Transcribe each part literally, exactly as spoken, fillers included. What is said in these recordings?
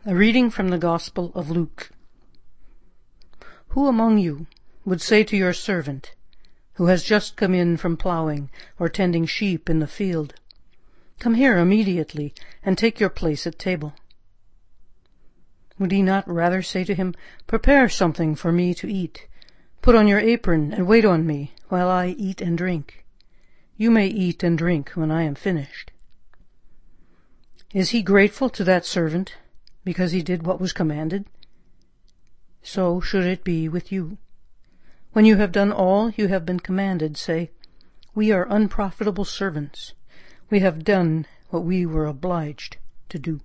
A reading from the Gospel of Luke. Who among you would say to your servant, who has just come in from plowing or tending sheep in the field, "Come here immediately and take your place at table"? Would he not rather say to him, "Prepare something for me to eat. Put on your apron and wait on me while I eat and drink. You may eat and drink when I am finished"? Is he grateful to that servant because he did what was commanded? So should it be with you. When you have done all you have been commanded, say, "We are unprofitable servants. We have done what we were obliged to do."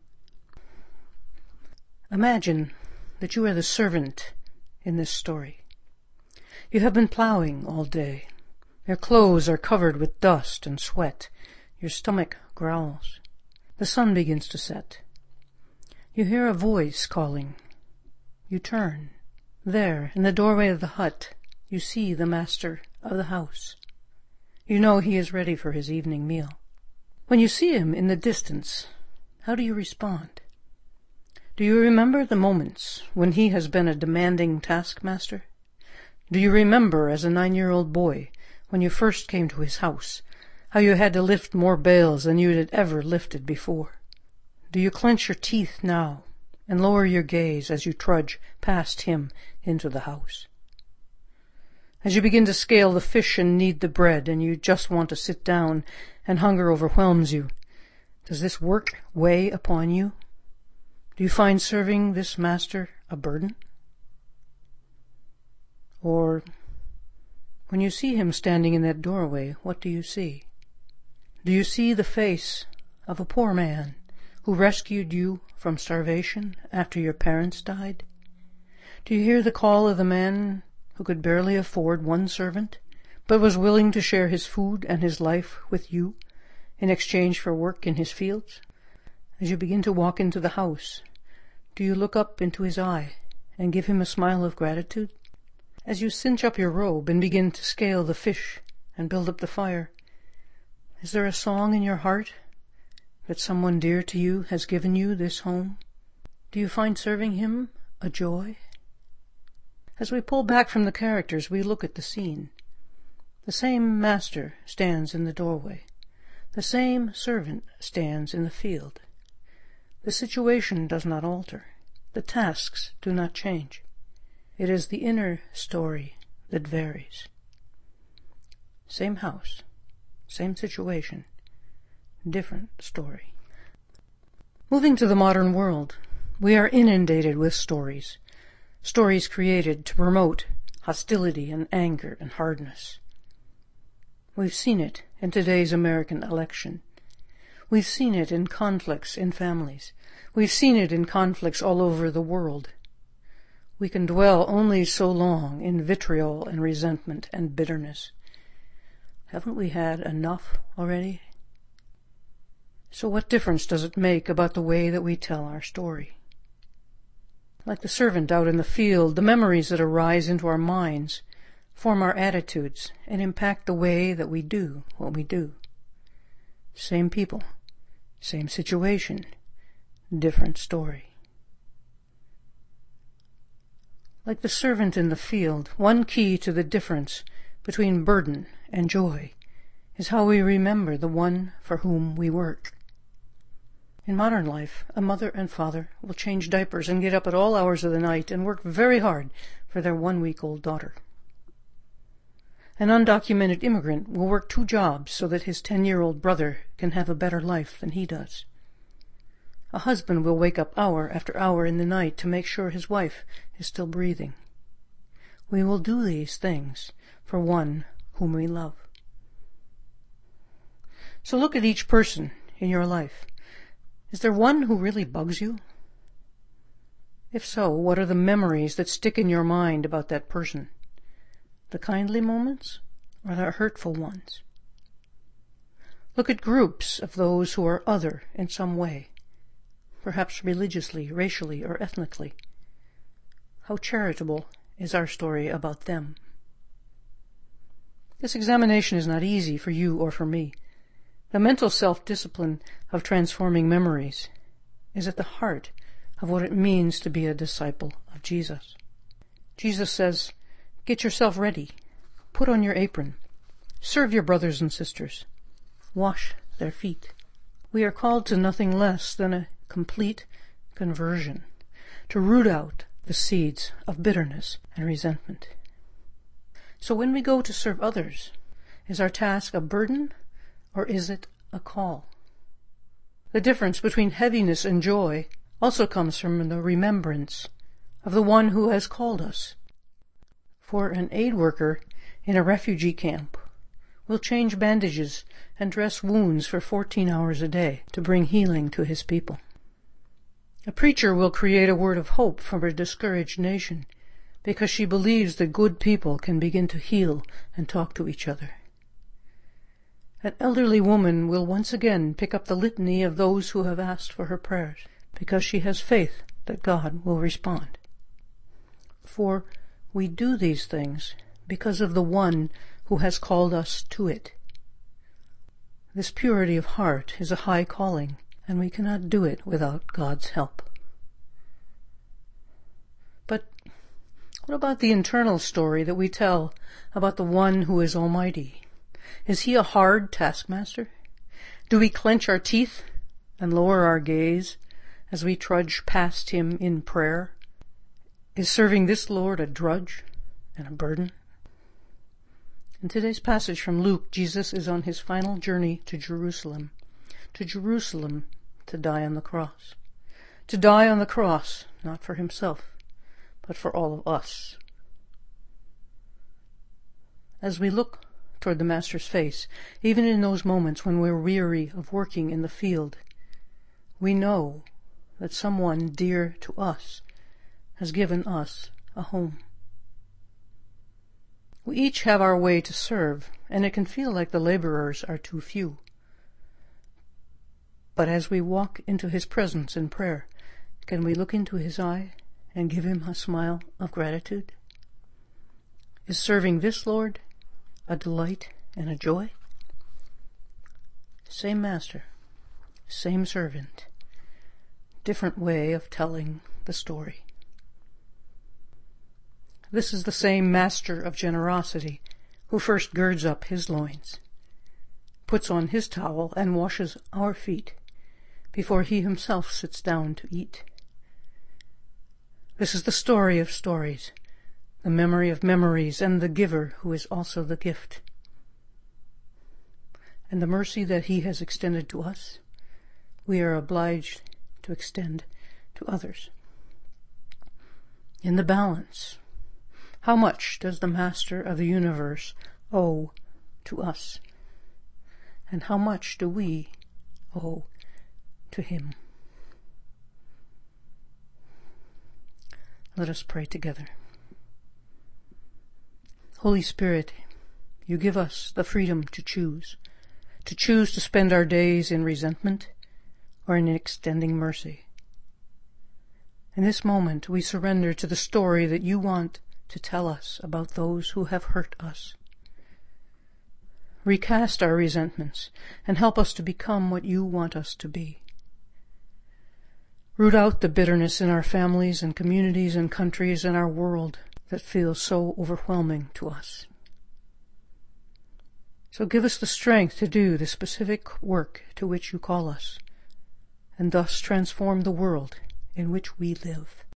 Imagine that you are the servant in this story. You have been plowing all day. Your clothes are covered with dust and sweat. Your stomach growls. The sun begins to set. You hear a voice calling. You turn. There, in the doorway of the hut, you see the master of the house. You know he is ready for his evening meal. When you see him in the distance, how do you respond? Do you remember the moments when he has been a demanding taskmaster? Do you remember as a nine-year-old boy, when you first came to his house, how you had to lift more bales than you had ever lifted before? Do you clench your teeth now and lower your gaze as you trudge past him into the house? As you begin to scale the fish and knead the bread, and you just want to sit down and hunger overwhelms you, does this work weigh upon you? Do you find serving this master a burden? Or, when you see him standing in that doorway, what do you see? Do you see the face of a poor man who rescued you from starvation after your parents died? Do you hear the call of the man who could barely afford one servant, but was willing to share his food and his life with you in exchange for work in his fields? As you begin to walk into the house, do you look up into his eye and give him a smile of gratitude? As you cinch up your robe and begin to scale the fish and build up the fire, is there a song in your heart that someone dear to you has given you this home? Do you find serving him a joy? As we pull back from the characters, we look at the scene. The same master stands in the doorway. The same servant stands in the field. The situation does not alter. The tasks do not change. It is the inner story that varies. Same house, same situation, different story. Moving to the modern world, we are inundated with stories. Stories created to promote hostility and anger and hardness. We've seen it in today's American election. We've seen it in conflicts in families. We've seen it in conflicts all over the world. We can dwell only so long in vitriol and resentment and bitterness. Haven't we had enough already? So what difference does it make about the way that we tell our story? Like the servant out in the field, the memories that arise into our minds form our attitudes and impact the way that we do what we do. Same people, same situation, different story. Like the servant in the field, one key to the difference between burden and joy is how we remember the one for whom we work. In modern life, a mother and father will change diapers and get up at all hours of the night and work very hard for their one-week-old daughter. An undocumented immigrant will work two jobs so that his ten-year-old brother can have a better life than he does. A husband will wake up hour after hour in the night to make sure his wife is still breathing. We will do these things for one whom we love. So look at each person in your life. Is there one who really bugs you? If so, what are the memories that stick in your mind about that person? The kindly moments or the hurtful ones? Look at groups of those who are other in some way, perhaps religiously, racially, or ethnically. How charitable is our story about them? This examination is not easy for you or for me. The mental self-discipline of transforming memories is at the heart of what it means to be a disciple of Jesus. Jesus says, get yourself ready, put on your apron, serve your brothers and sisters, wash their feet. We are called to nothing less than a complete conversion, to root out the seeds of bitterness and resentment. So when we go to serve others, is our task a burden or is it a call? The difference between heaviness and joy also comes from the remembrance of the one who has called us. For an aid worker in a refugee camp will change bandages and dress wounds for fourteen hours a day to bring healing to his people. A preacher will create a word of hope for a discouraged nation because she believes that good people can begin to heal and talk to each other. An elderly woman will once again pick up the litany of those who have asked for her prayers because she has faith that God will respond. For we do these things because of the one who has called us to it. This purity of heart is a high calling, and we cannot do it without God's help. But what about the internal story that we tell about the one who is almighty? Is he a hard taskmaster? Do we clench our teeth and lower our gaze as we trudge past him in prayer? Is serving this Lord a drudge and a burden? In today's passage from Luke, Jesus is on his final journey to Jerusalem, to Jerusalem to die on the cross. To die on the cross, not for himself, but for all of us. As we look toward the Master's face, even in those moments when we're weary of working in the field, we know that someone dear to us has given us a home. We each have our way to serve, and it can feel like the laborers are too few. But as we walk into his presence in prayer, can we look into his eye and give him a smile of gratitude? Is serving this Lord a delight and a joy? Same master, same servant, different way of telling the story. This is the same master of generosity who first girds up his loins, puts on his towel, and washes our feet before he himself sits down to eat. This is the story of stories, the memory of memories, and the giver who is also the gift. And the mercy that he has extended to us, we are obliged to extend to others. In the balance, how much does the Master of the universe owe to us? And how much do we owe to him? Let us pray together. Holy Spirit, you give us the freedom to choose, to choose to spend our days in resentment or in extending mercy. In this moment, we surrender to the story that you want to tell us about those who have hurt us. Recast our resentments and help us to become what you want us to be. Root out the bitterness in our families and communities and countries and our world that feels so overwhelming to us. So give us the strength to do the specific work to which you call us, and thus transform the world in which we live.